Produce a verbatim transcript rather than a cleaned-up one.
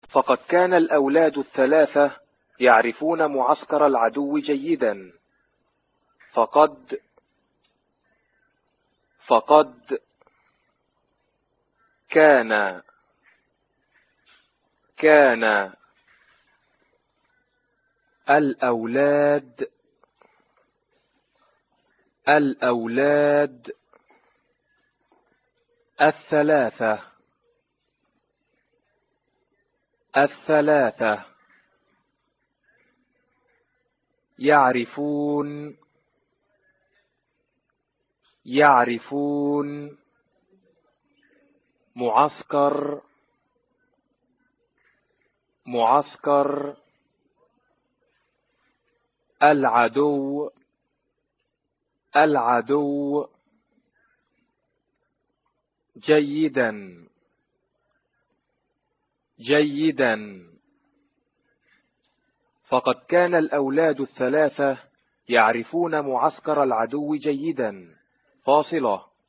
فقد كان الأولاد الثلاثة يعرفون معسكر العدو جيدا. فقد فقد كان كان الأولاد الأولاد الثلاثة الثلاثة يعرفون يعرفون معسكر معسكر العدو العدو جيدا جيدا. فقد كان الأولاد الثلاثة يعرفون معسكر العدو جيدا. فاصلة